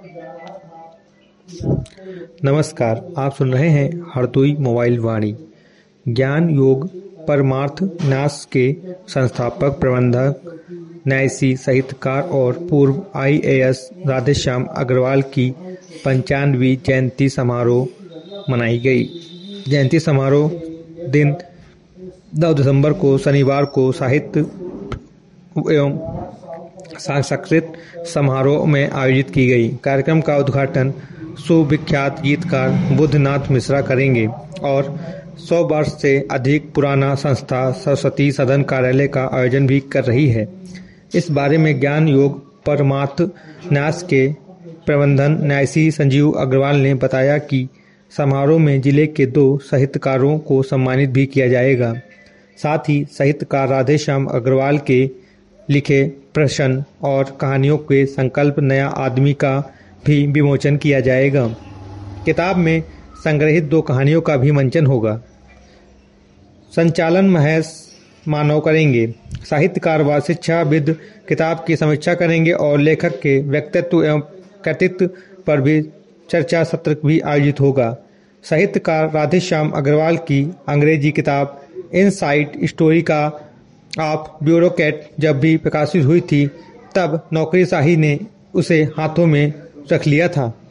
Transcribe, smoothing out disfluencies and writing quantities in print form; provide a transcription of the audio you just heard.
नमस्कार, आप सुन रहे हैं हरदोई मोबाइल वाणी। ज्ञान योग परमार्थ न्यास के संस्थापक, प्रबंधक, न्यासी, साहित्यकार और पूर्व IAS राधेश्याम अग्रवाल की 95वीं जयंती समारोह मनाई गई। जयंती समारोह दिन 9 दिसंबर को शनिवार को साहित्य एवं सांस्कृतिक समारोह में आयोजित की गई। कार्यक्रम का उद्घाटन सुविख्यात गीतकार बुद्धनाथ मिश्रा करेंगे और 100 वर्ष से अधिक पुराना संस्था सरस्वती सदन कार्यालय का आयोजन भी कर रही है। इस बारे में ज्ञान योग परमार्थ न्यास के प्रबंधन न्यासी संजीव अग्रवाल ने बताया कि समारोह में जिले के 2 साहित्यकारों को सम्मानित भी किया जाएगा। साथ ही साहित्यकार राधेश्याम अग्रवाल के लिखे प्रश्न और कहानियों के संकल्प नया आदमी का भी विमोचन किया जाएगा। किताब में संग्रहित 2 कहानियों का भी मंचन होगा। संचालन महेश मानव करेंगे। साहित्यकार व शिक्षाविद किताब की समीक्षा करेंगे और लेखक के व्यक्तित्व एवं कृतित्व पर भी चर्चा सत्र भी आयोजित होगा। साहित्यकार राधेश्याम अग्रवाल की अंग्रेजी किताब इनसाइड स्टोरी का ऑफ ब्यूरोक्रेट जब भी प्रकाशित हुई थी, तब नौकरशाही ने उसे हाथों में रख लिया था।